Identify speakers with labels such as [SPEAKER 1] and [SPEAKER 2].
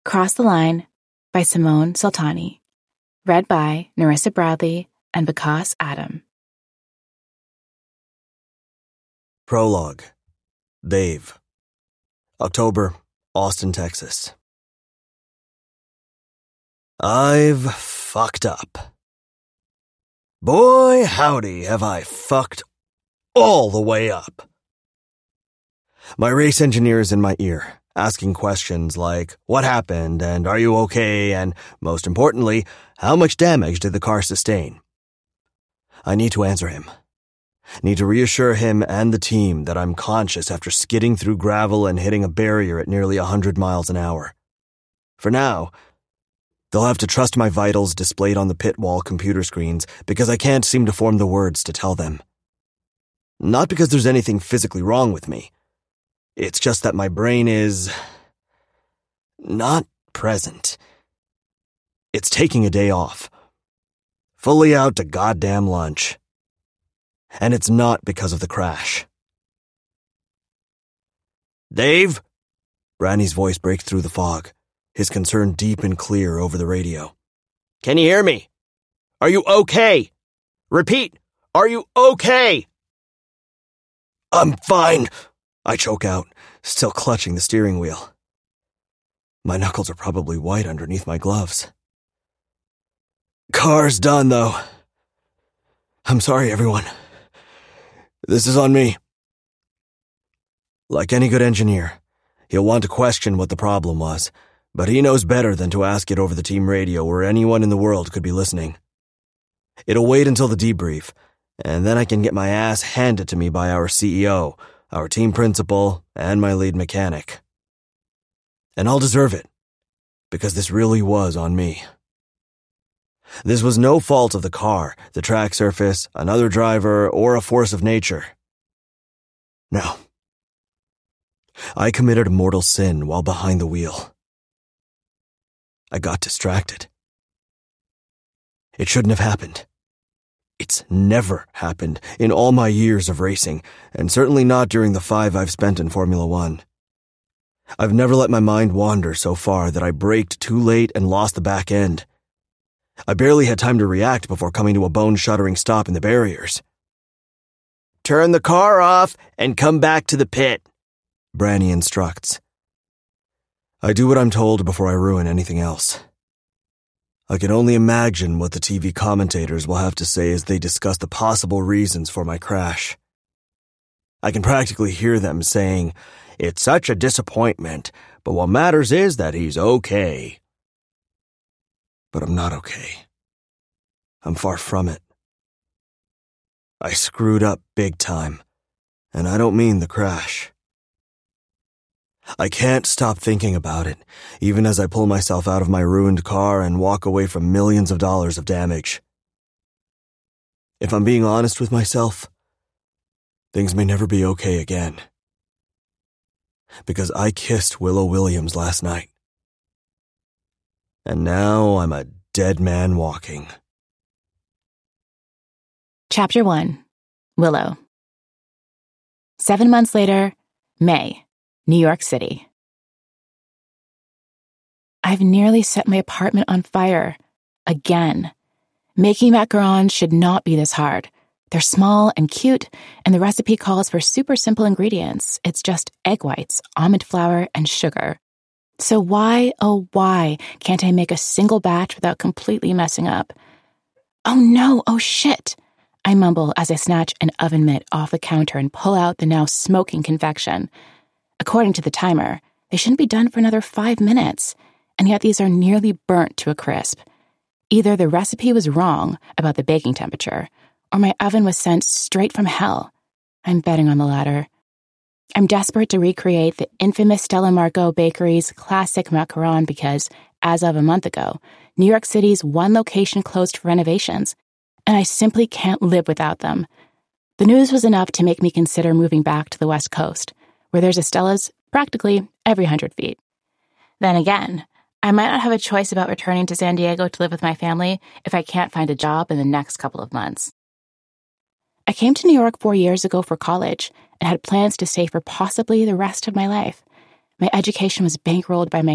[SPEAKER 1] Cross the Line by Simone Sultani. Read by Narissa Bradley and Vikas Adam.
[SPEAKER 2] Prologue. Dave. October, Austin, Texas. I've fucked up. Boy, howdy, have I fucked all the way up. My race engineer is in my ear, asking questions like, what happened, and are you okay, and, most importantly, how much damage did the car sustain? I need to answer him. Need to reassure him and the team that I'm conscious after skidding through gravel and hitting a barrier at nearly 100 miles an hour. For now, they'll have to trust my vitals displayed on the pit wall computer screens because I can't seem to form the words to tell them. Not because there's anything physically wrong with me. It's just that my brain is not present. It's taking a day off. Fully out to goddamn lunch. And it's not because of the crash. Dave? Branny's voice breaks through the fog, his concern deep and clear over the radio. Can you hear me? Are you okay? Repeat, are you okay? I'm fine, I choke out, still clutching the steering wheel. My knuckles are probably white underneath my gloves. Car's done, though. I'm sorry, everyone. This is on me. Like any good engineer, he'll want to question what the problem was, but he knows better than to ask it over the team radio where anyone in the world could be listening. It'll wait until the debrief, and then I can get my ass handed to me by our CEO, our team principal, and my lead mechanic. And I'll deserve it, because this really was on me. This was no fault of the car, the track surface, another driver, or a force of nature. No. I committed a mortal sin while behind the wheel. I got distracted. It shouldn't have happened. It's never happened in all my years of racing, and certainly not during the 5 I've spent in Formula One. I've never let my mind wander so far that I braked too late and lost the back end. I barely had time to react before coming to a bone-shuddering stop in the barriers. Turn the car off and come back to the pit, Branny instructs. I do what I'm told before I ruin anything else. I can only imagine what the TV commentators will have to say as they discuss the possible reasons for my crash. I can practically hear them saying, "It's such a disappointment, but what matters is that he's okay." But I'm not okay. I'm far from it. I screwed up big time, and I don't mean the crash. I can't stop thinking about it, even as I pull myself out of my ruined car and walk away from millions of dollars of damage. If I'm being honest with myself, things may never be okay again. Because I kissed Willow Williams last night. And now I'm a dead man walking.
[SPEAKER 1] Chapter 1. Willow. 7 months later, May, New York City. I've nearly set my apartment on fire. Again. Making macarons should not be this hard. They're small and cute, and the recipe calls for super simple ingredients. It's just egg whites, almond flour, and sugar. So why, oh why, can't I make a single batch without completely messing up? Oh no, oh shit, I mumble as I snatch an oven mitt off the counter and pull out the now smoking confection. According to the timer, they shouldn't be done for another 5 minutes, and yet these are nearly burnt to a crisp. Either the recipe was wrong about the baking temperature, or my oven was sent straight from hell. I'm betting on the latter. I'm desperate to recreate the infamous Stella Marco Bakery's classic macaron because, as of a month ago, New York City's one location closed for renovations, and I simply can't live without them. The news was enough to make me consider moving back to the West Coast, where there's a Stella's practically every 100 feet. Then again, I might not have a choice about returning to San Diego to live with my family if I can't find a job in the next couple of months. I came to New York 4 years ago for college and had plans to stay for possibly the rest of my life. My education was bankrolled by my